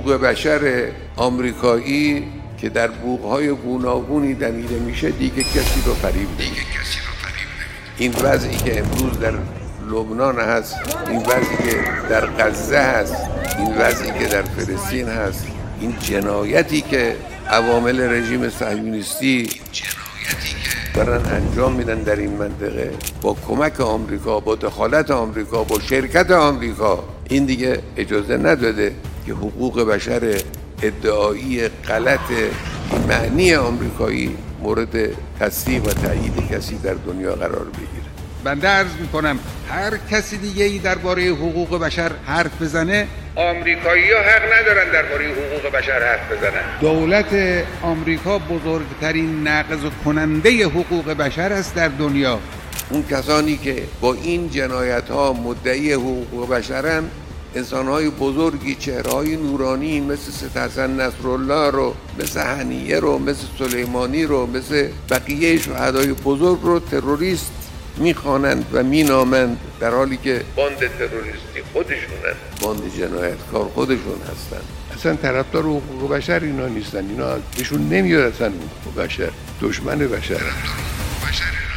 حقوق بشر آمریکایی که در بوق‌های گوناگونی دمیده میشه دیگه کسی رو فریب نمیده. این وضعی که امروز در لبنان هست، این وضعی که در غزه هست، این وضعی که در فلسطین هست، این جنایتی که عوامل رژیم صهیونیستی دارن انجام میدن در این منطقه با کمک آمریکا، با دخالت آمریکا، با شرکت آمریکا، این دیگه اجازه نداده که حقوق بشر ادعایی غلط معنی آمریکایی مورد تصدیق و تایید کسی در دنیا قرار بگیره. بنده عرض میکنم هر کسی دیگه ای درباره حقوق بشر حرف بزنه، آمریکایی‌ها حق ندارن درباره حقوق بشر حرف بزنن. دولت آمریکا بزرگترین ناقض کننده حقوق بشر است در دنیا. اون کسانی که با این جنایت‌ها مدعی حقوق بشرن، انسان‌های بزرگی، چهره‌های نورانی مثل سید حسن نصرالله رو، مثل هنیه رو، مثل سلیمانی رو، مثل بقیه شهدای بزرگ رو تروریست میخوانند و مینامند، در حالی که باند تروریستی خودشونن، باند جنایتکار خودشون هستن. اصلا طرفدار حقوق بشر اینا نیستن، اینا بهشون نمیاد اصلا حقوق بشر، دشمن بشر.